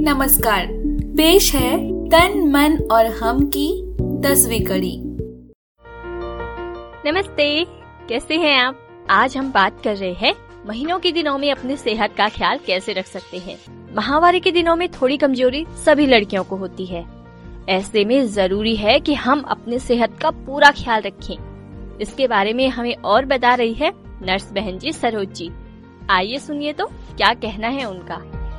नमस्कार, पेश है तन मन और हम की 10वीं कड़ी। नमस्ते, कैसे हैं आप? आज हम बात कर रहे हैं महीनों के दिनों में अपनी सेहत का ख्याल कैसे रख सकते हैं। माहवारी के दिनों में थोड़ी कमजोरी सभी लड़कियों को होती है। ऐसे में जरूरी है कि हम अपनी सेहत का पूरा ख्याल रखें। इसके बारे में हमें और बता रही है नर्स बहन जी सरोज जी। आइए सुनिए तो क्या कहना है उनका।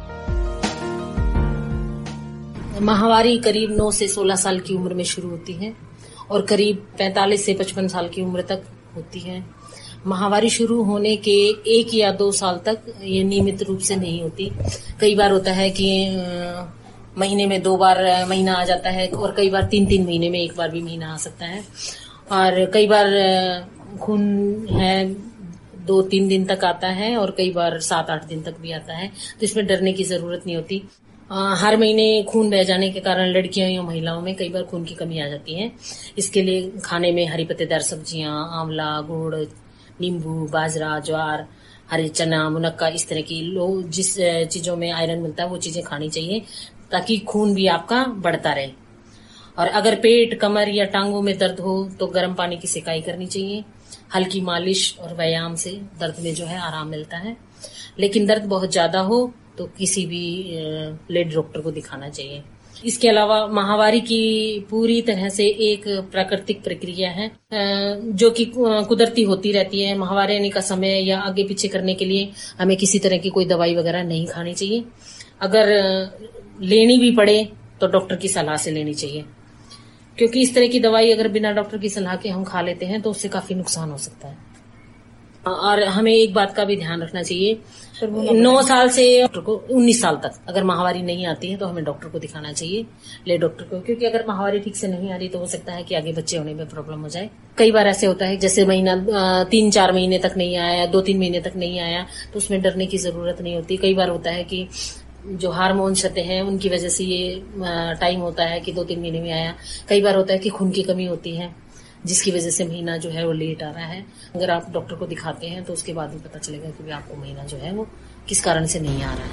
माहवारी करीब 9 से 16 साल की उम्र में शुरू होती है और करीब 45 से 55 साल की उम्र तक होती है। माहवारी शुरू होने के 1 या 2 साल तक ये नियमित रूप से नहीं होती। कई बार होता है कि महीने में 2 बार महीना आ जाता है और कई बार 3-3 महीने में 1 बार भी महीना आ सकता है। और कई बार खून है 2-3 दिन तक आता है और कई बार 7-8 दिन तक भी आता है, तो इसमें डरने की जरूरत नहीं होती। हर महीने खून बह जाने के कारण लड़कियों या महिलाओं में कई बार खून की कमी आ जाती है। इसके लिए खाने में हरी पत्तेदार सब्जियां, आंवला, गुड़, नींबू, बाजरा, ज्वार, हरे चना, मुनक्का, इस तरह की जिस चीजों में आयरन मिलता है वो चीजें खानी चाहिए ताकि खून भी आपका बढ़ता रहे। और अगर पेट, कमर या टांगों में दर्द हो तो गर्म पानी की सिकाई करनी चाहिए। हल्की मालिश और व्यायाम से दर्द में जो है आराम मिलता है। लेकिन दर्द बहुत ज्यादा हो तो किसी भी लेडी डॉक्टर को दिखाना चाहिए। इसके अलावा माहवारी की पूरी तरह से एक प्राकृतिक प्रक्रिया है जो कि कुदरती होती रहती है। माहवारी आने का समय या आगे पीछे करने के लिए हमें किसी तरह की कोई दवाई वगैरह नहीं खानी चाहिए। अगर लेनी भी पड़े तो डॉक्टर की सलाह से लेनी चाहिए, क्योंकि इस तरह की दवाई अगर बिना डॉक्टर की सलाह के हम खा लेते हैं तो उससे काफी नुकसान हो सकता है। और हमें एक बात का भी ध्यान रखना चाहिए, 9 साल से डॉक्टर को 19 साल तक अगर माहवारी नहीं आती है तो हमें डॉक्टर को दिखाना चाहिए, ले डॉक्टर को, क्योंकि अगर माहवारी ठीक से नहीं आ रही तो हो सकता है कि आगे बच्चे होने में प्रॉब्लम हो जाए। कई बार ऐसे होता है जैसे महीना 3-4 महीने तक नहीं आया, 2-3 महीने तक नहीं आया, तो उसमें डरने की जरूरत नहीं होती। कई बार होता है कि जो हार्मोन्स होते हैं उनकी वजह से ये टाइम होता है कि 2-3 महीने में आया। कई बार होता है कि खून की कमी होती है जिसकी वजह से महीना जो है वो लेट आ रहा है। अगर आप डॉक्टर को दिखाते हैं तो उसके बाद भी पता चलेगा कि आपको महीना जो है वो किस कारण से नहीं आ रहा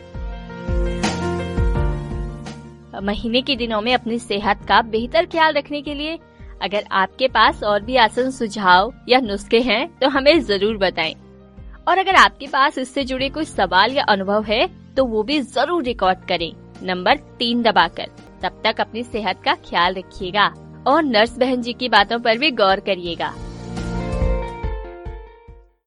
है। महीने के दिनों में अपनी सेहत का बेहतर ख्याल रखने के लिए अगर आपके पास और भी आसान सुझाव या नुस्खे हैं तो हमें जरूर बताएं। और अगर आपके पास इससे जुड़े कोई सवाल या अनुभव है तो वो भी जरूर रिकॉर्ड करें नंबर 3 दबाकर। तब तक अपनी सेहत का ख्याल रखिएगा और नर्स बहन जी की बातों पर भी गौर करिएगा।